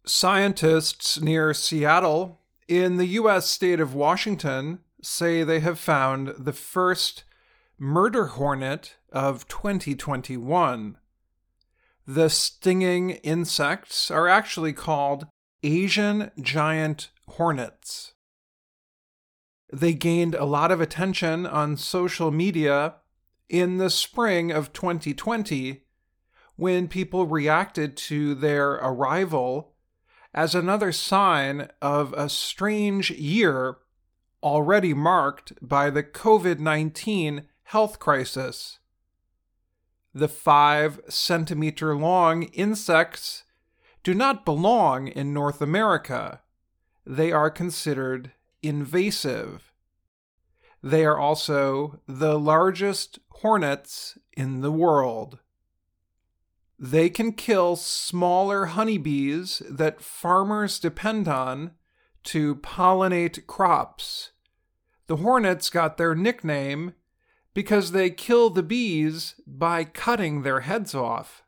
Scientists near Seattle in the U.S. state of Washington say they have found the first murder hornet of 2021. The stinging insects are actually called Asian giant hornets. They gained a lot of attention on social media in the spring of 2020 when people reacted to their arrival as another sign of a strange year already marked by the COVID-19 health crisis. The 5-centimeter-long insects do not belong in North America. They are considered invasive. They are also the largest hornets in the world. They can kill smaller honeybees that farmers depend on to pollinate crops. The hornets got their nickname because they kill the bees by cutting their heads off.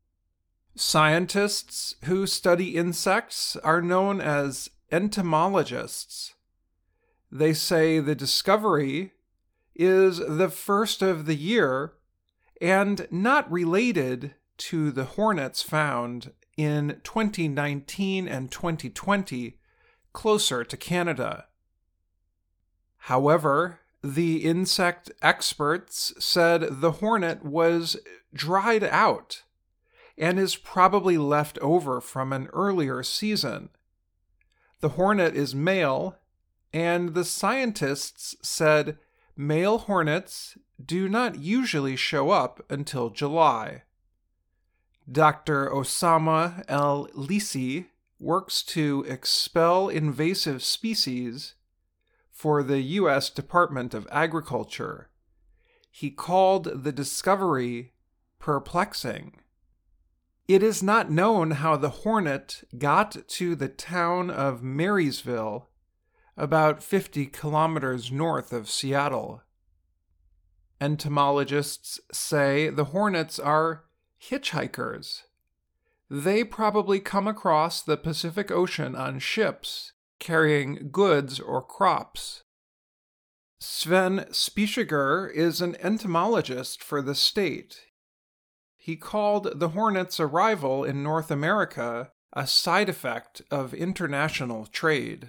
Scientists who study insects are known as entomologists. They say the discovery is the first of the year and not related to the hornets found in 2019 and 2020 closer to Canada. However, the insect experts said the hornet was dried out and is probably left over from an earlier season. The hornet is male, and the scientists said male hornets do not usually show up until July. Dr. Osama El-Lisi works to expel invasive species for the U.S. Department of Agriculture. He called the discovery perplexing. It is not known how the hornet got to the town of Marysville, about 50 kilometers north of Seattle. Entomologists say the hornets are hitchhikers. They probably come across the Pacific Ocean on ships carrying goods or crops. Sven Spichiger is an entomologist for the state. He called the hornets' arrival in North America a side effect of international trade.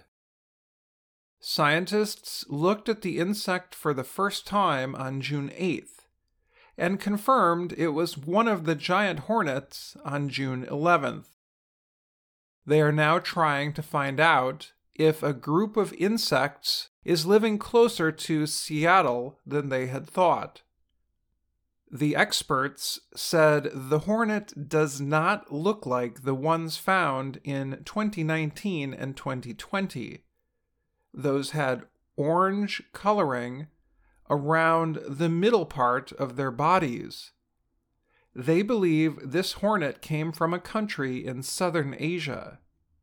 Scientists looked at the insect for the first time on June 8th and confirmed it was one of the giant hornets on June 11th. They are now trying to find out if a group of insects is living closer to Seattle than they had thought. The experts said the hornet does not look like the ones found in 2019 and 2020. Those had orange coloring around the middle part of their bodies. They believe this hornet came from a country in southern Asia.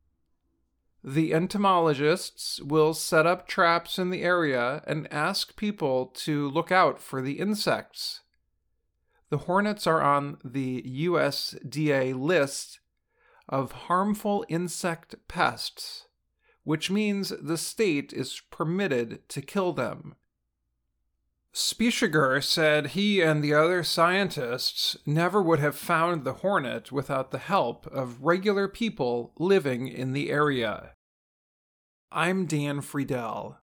The entomologists will set up traps in the area and ask people to look out for the insects. The hornets are on the USDA list of harmful insect pests, which means the state is permitted to kill them. Spichiger said he and the other scientists never would have found the hornet without the help of regular people living in the area. I'm Dan Friedel.